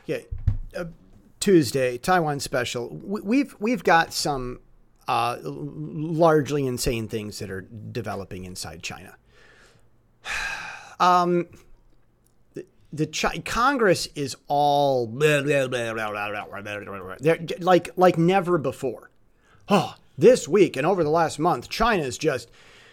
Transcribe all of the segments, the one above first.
Yeah, Tuesday, Taiwan special. We've got some largely insane things that are developing inside China. Congress is all blah, blah, blah, blah, blah, blah, blah. They're like never before. Oh, this week and over the last month, China's just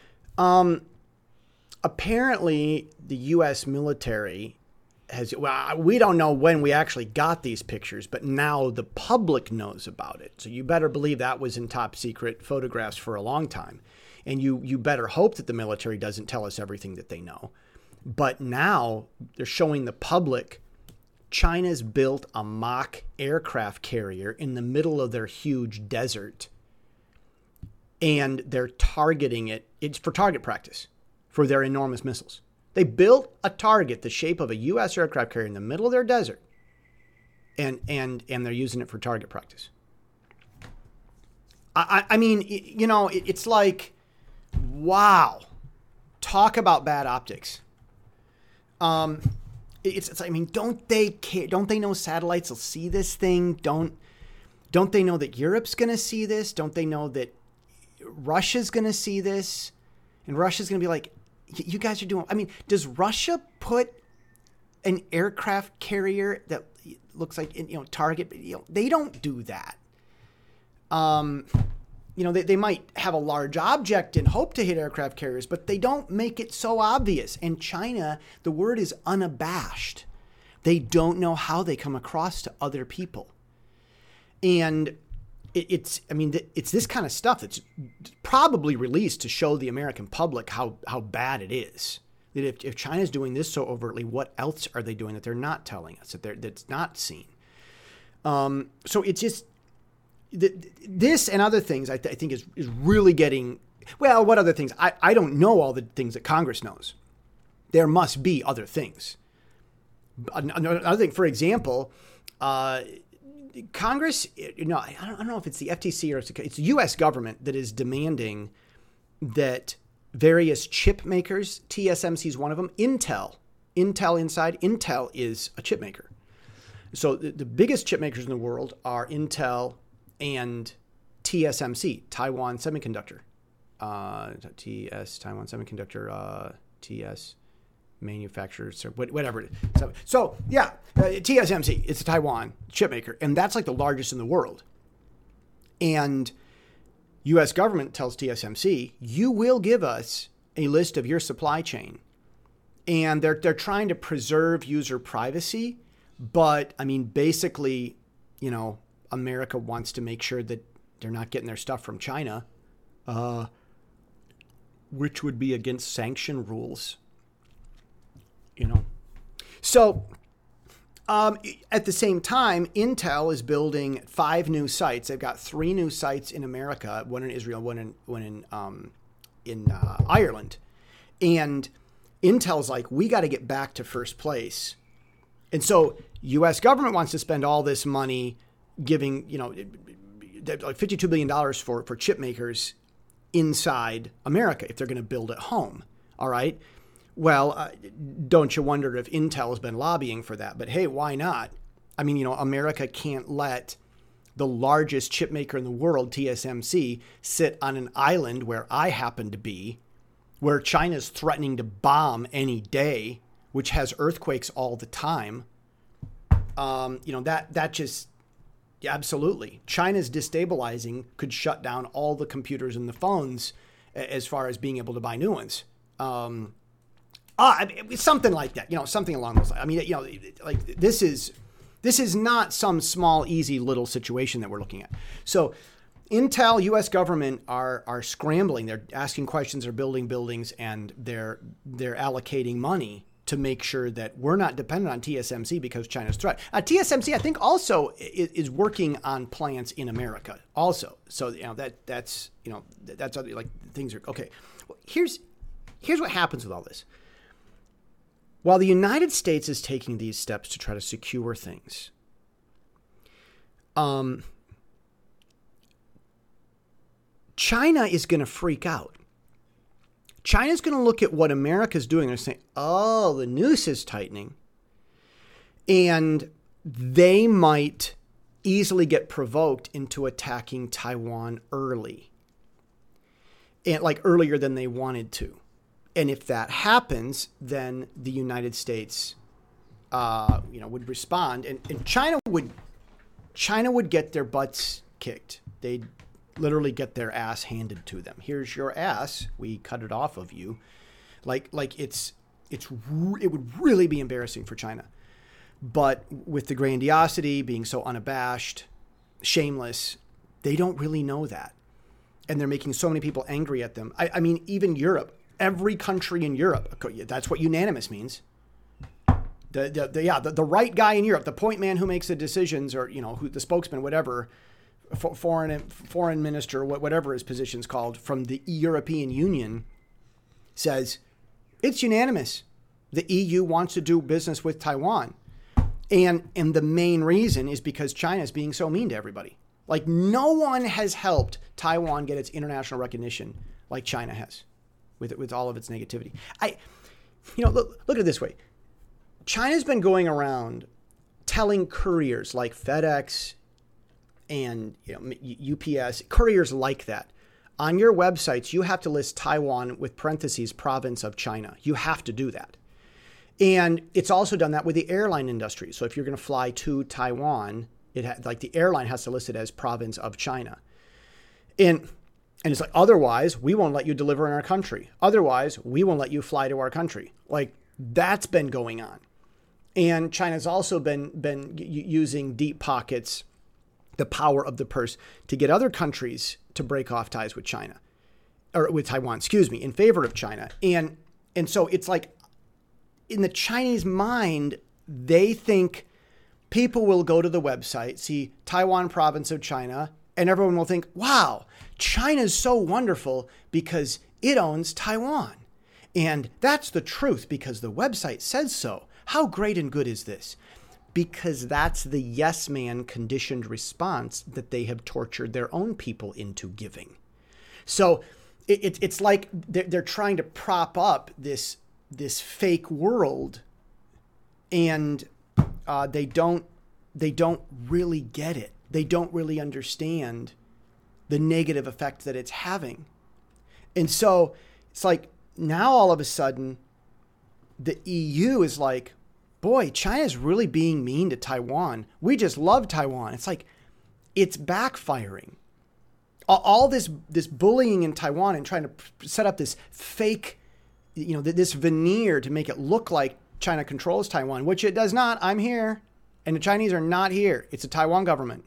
apparently the U.S. military has. Well, we don't know when we actually got these pictures, but now the public knows about it. So you better believe that was in top secret photographs for a long time, and you better hope that the military doesn't tell us everything that they know. But now they're showing the public China's built a mock aircraft carrier in the middle of their huge desert. And they're targeting it. It's for target practice for their enormous missiles. They built a target the shape of a U.S. aircraft carrier in the middle of their desert. And they're using it for target practice. I mean, you know, it's like, wow. Talk about bad optics. It's I mean, don't they care? Don't they know satellites will see this thing? Don't they know that Europe's going to see this? Don't they know that Russia's going to see this? And Russia's going to be like, you guys are doing, I mean, does Russia put an aircraft carrier that looks like, you know, target, you know, they don't do that. You know, they might have a large object and hope to hit aircraft carriers, but they don't make it so obvious. And China, the word is unabashed. They don't know how they come across to other people. And it's this kind of stuff that's probably released to show the American public how bad it is. That if China's doing this so overtly, what else are they doing that they're not telling us, that's not seen? So it's just, this and other things I think is really getting, well, what other things? I don't know all the things that Congress knows. There must be other things. Another thing, for example, Congress, you know, I don't know if it's the FTC or it's the U.S. government that is demanding that various chip makers, TSMC is one of them, Intel inside, Intel is a chip maker. So the biggest chip makers in the world are Intel and TSMC, Taiwan Semiconductor, Taiwan Semiconductor, TS manufacturers, or whatever it is. So yeah, TSMC, it's a Taiwan chip maker, and that's like the largest in the world. And U.S. government tells TSMC, you will give us a list of your supply chain. And they're trying to preserve user privacy, but I mean, basically, you know, America wants to make sure that they're not getting their stuff from China, which would be against sanction rules, you know. So at the same time, Intel is building 5 new sites. They've got 3 new sites in America, one in Israel, one in Ireland. And Intel's like, we got to get back to first place. And so U.S. government wants to spend all this money giving, you know, like $52 billion for chip makers inside America if they're going to build at home. All right. Well, don't you wonder if Intel has been lobbying for that? But hey, why not? I mean, you know, America can't let the largest chip maker in the world, TSMC, sit on an island where I happen to be, where China's threatening to bomb any day, which has earthquakes all the time. You know, that just, yeah, absolutely. China's destabilizing could shut down all the computers and the phones as far as being able to buy new ones. I mean, something like that, you know, something along those lines. I mean, you know, like this is not some small, easy little situation that we're looking at. So Intel, U.S. government are scrambling. They're asking questions, they're building buildings, and they're allocating money to make sure that we're not dependent on TSMC because China's threat. TSMC, I think, also is working on plants in America also. So, you know, that's other, like, things are okay. Well, here's what happens with all this. While the United States is taking these steps to try to secure things, China is going to freak out. China's going to look at what America's doing and say, oh, the noose is tightening. And they might easily get provoked into attacking Taiwan early, and like earlier than they wanted to. And if that happens, then the United States, would respond, and China would get their butts kicked. They'd literally get their ass handed to them. Here's your ass. We cut it off of you. Like it would really be embarrassing for China. But with the grandiosity, being so unabashed, shameless, they don't really know that. And they're making so many people angry at them. I mean, even Europe, every country in Europe, that's what unanimous means. The right guy in Europe, the point man who makes the decisions, or, who the spokesman, whatever, foreign minister, whatever his position's called, from the European Union, says it's unanimous. The EU wants to do business with Taiwan. And the main reason is because China is being so mean to everybody. Like, no one has helped Taiwan get its international recognition like China has, with all of its negativity. Look at it this way. China's been going around telling couriers like FedEx and UPS, couriers like that, on your websites, you have to list Taiwan with parentheses, province of China. You have to do that. And it's also done that with the airline industry. So if you're going to fly to Taiwan, the airline has to list it as province of China. And it's like, otherwise, we won't let you deliver in our country. Otherwise, we won't let you fly to our country. Like, that's been going on. And China's also been using deep pockets, the power of the purse, to get other countries to break off ties with China, or with Taiwan, in favor of China. And so it's like, in the Chinese mind, they think people will go to the website, see Taiwan province of China, and everyone will think, wow, China's so wonderful because it owns Taiwan. And that's the truth because the website says so. How great and good is this? Because that's the yes man conditioned response that they have tortured their own people into giving. So it's like they're trying to prop up this fake world, and they don't really get it. They don't really understand the negative effect that it's having. And so it's like now all of a sudden the EU is like, boy, China's really being mean to Taiwan. We just love Taiwan. It's like, it's backfiring. All this bullying in Taiwan and trying to set up this fake, this veneer to make it look like China controls Taiwan, which it does not. I'm here, and the Chinese are not here. It's a Taiwan government.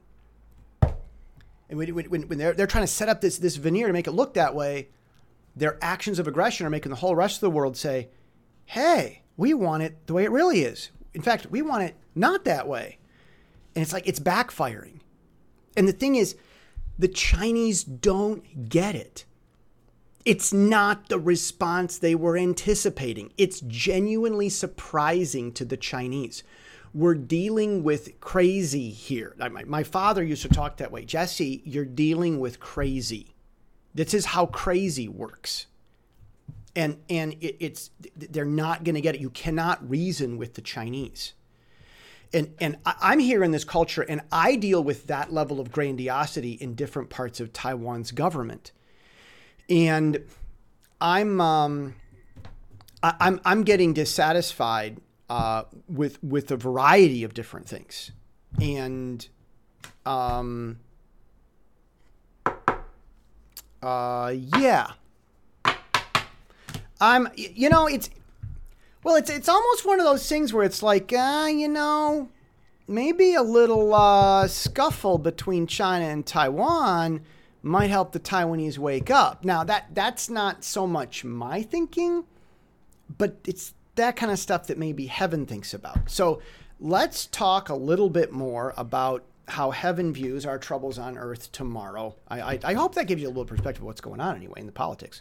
And when they're trying to set up this veneer to make it look that way, their actions of aggression are making the whole rest of the world say, hey, we want it the way it really is. In fact, we want it not that way. And it's like, it's backfiring. And the thing is, the Chinese don't get it. It's not the response they were anticipating. It's genuinely surprising to the Chinese. We're dealing with crazy here. My father used to talk that way. Jesse, you're dealing with crazy. This is how crazy works. And they're not going to get it. You cannot reason with the Chinese. And I'm here in this culture, and I deal with that level of grandiosity in different parts of Taiwan's government. And I'm getting dissatisfied with a variety of different things. And yeah. It's almost one of those things where it's like, maybe a little scuffle between China and Taiwan might help the Taiwanese wake up. Now, that's not so much my thinking, but it's that kind of stuff that maybe heaven thinks about. So let's talk a little bit more about how heaven views our troubles on earth tomorrow. I hope that gives you a little perspective of what's going on anyway in the politics.